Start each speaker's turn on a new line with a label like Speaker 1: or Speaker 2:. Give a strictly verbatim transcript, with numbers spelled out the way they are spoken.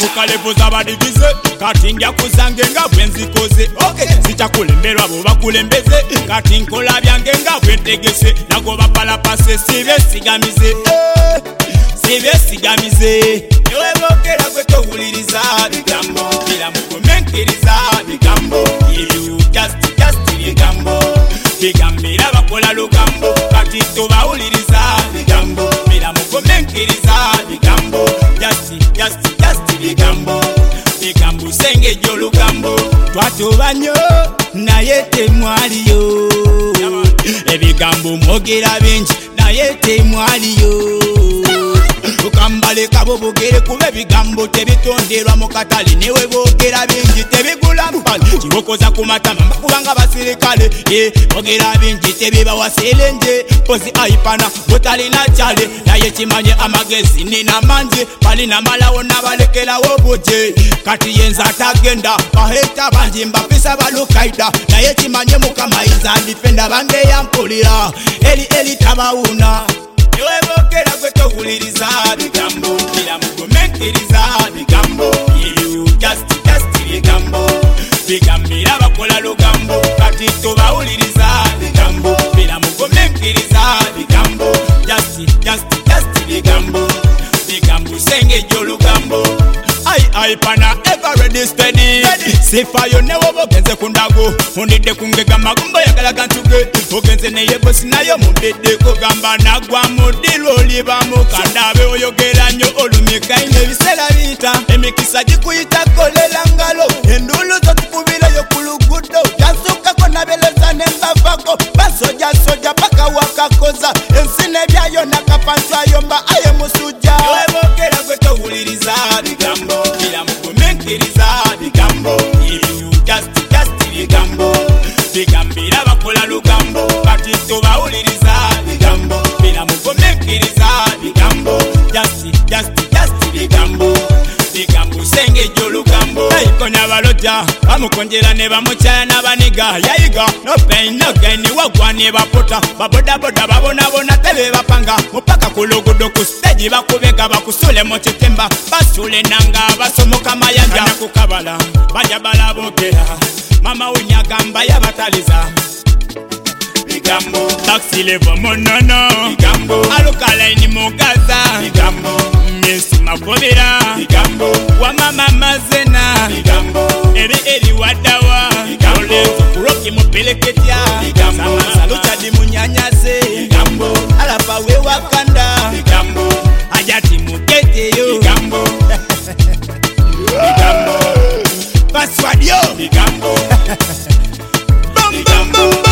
Speaker 1: ukalevuza badigize kati nja kuzange nga bwenzikoze okay sichakulemberwa bo bakulembeze kati nkola byange nga bwentegese nago bapalapase sibe sigamize eh, sibe sigamize ewe bokera gwe towuliriza bigambo bila mukomenkiriza bigambo you just just bigambo bigambira bakola lugambo kati tobawuliriza bigambo bila mukomenkiriza bigambo just just just bigambo bigambo senge jo lugambo twatobanyo naye temwaliyo ebigambo mwogera bingi naye temwaliyo ukambale kabo bogere kube bigambo tebitonderwa mu katale newe bogera bingi tebigula mpale kibokoza ku matama bakubanga basirikale eh bogera bingi tebiba waselenje pozi aipana botalina chale naye kimanye amagezi nina manzi bali na malawo nabalekera woboje kati yenza tagenda baheta banji mbapisa balukaida naye kimanye mukamayiza defender bange yampulira eli eli tabauna ewe bokera gwe towuliriza bigambo bila mukomenkiriza bigambo you just just bigambo bigambira bakola lugambo kati tobawuliriza bigambo bila mukomenkiriza bigambo just just just bigambo bigambo senge jo lugambo ai ai pana ever ready steady sifa yo newo bogenze kundago unide kungega magumbo yakala kantuge bogenze neye bosi nayo mubede ko gamba nagwa mudilo liba mukandabe oyogera nyo olumika ine bisera bita emikisa gikuyita kolela ngalo endulu zo tukubira yo kulugudo yansuka ko nabeleza nembavako basoja soja paka wakakoza ensine byayo nakapantwa yomba aye musuja ewe bokera gwe towuliriza bigambo bila mukomenkiriza bigambo you just just bigambo bigambira bakola lugambo kati tobawuliriza bigambo bila mukomenkiriza bigambo just just just bigambo bigambo senge jo lugambo ayikonya balota bamukonjera ne bamuchaya nabaniga yayiga no pain no gain wagwa ne bapota baboda boda babona bona tebe bapanga mupaka kulogodo ku stage bakubega bakusule mu kitemba basule nanga basomoka mayanja nakukabala baja balabogera mama unyagamba yabataliza bigambo taxi levo monono bigambo alukala ni mugaza bigambo mesi makobera bigambo wa mama mazena bigambo eri eri wadawa bigambo kuroki mupeleketia bigambo salucha di munyanyaze bigambo alapa we wakanda bigambo ajati mukete yo bigambo bigambo password yo bigambo bam bam bam